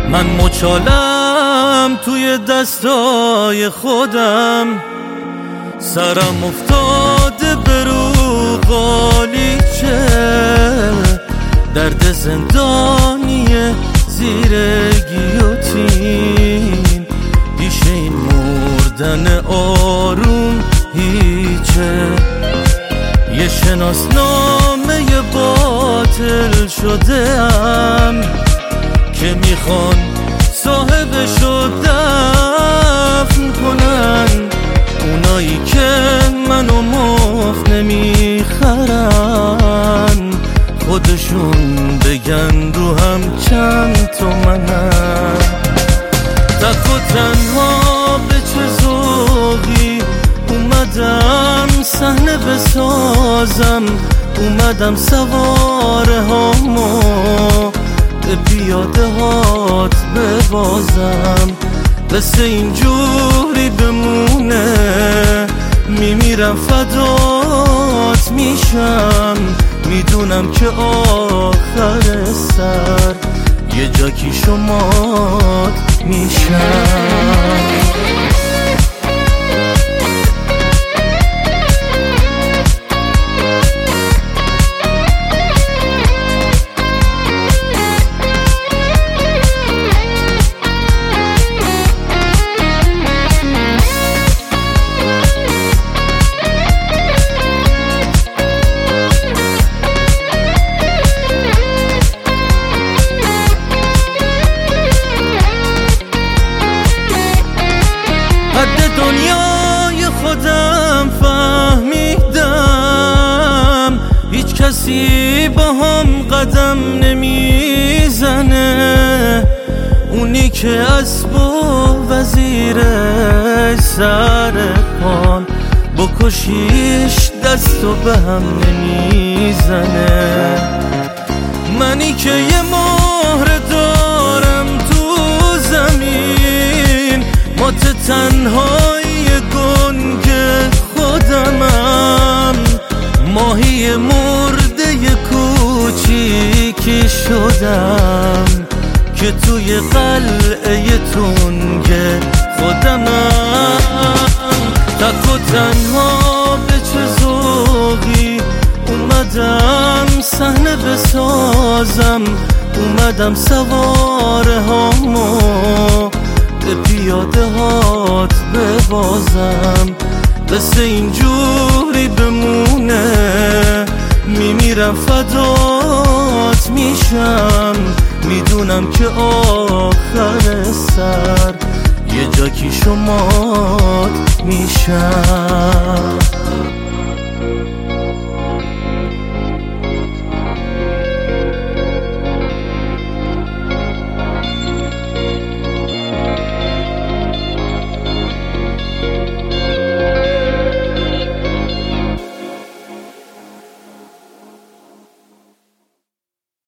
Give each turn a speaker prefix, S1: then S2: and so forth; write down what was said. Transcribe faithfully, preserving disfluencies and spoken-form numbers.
S1: من مچالم توی دستای خودم، سرم افتاده به رو قالیچه، درد زندانیه زیر گیوتین، پیش این مردن آروم هیچه. یه شناسنامه باطل شده ام که میخوان صاحبشو دفن کنن، اونایی که منو مفت نمیخرن، خودشون بگن رو هم چند تومنن. تک و تنها به چه ذوقی اومدم صحنه بسازم، اومدم سواره هامو به پیاده هات ببازم، قصه اینجوری بمونه میمیرم فدات میشم، میدونم که آخر سر یه جاکی شمات میشم. دنیای خودم فهمیدم، هیچ کسی با هم قدم نمیزنه، اونی که اسب و وزیرش سر پان بکشیش دستو به هم نمیزنه. منی که یه مهر دارم تو زمین، مات تنهای گنگ خودمم، ماهی مرده کوچیکی شدم که توی قلعه تنگ خودمم. تک و تنها به چه ذوقی اومدم صحنه بسازم، اومدم سواره هامو به پیاده هات ببازم، قصه اینجوری بمونه میمیرم فدات میشم، میدونم که آخر سر یه جاکی شمات میشم.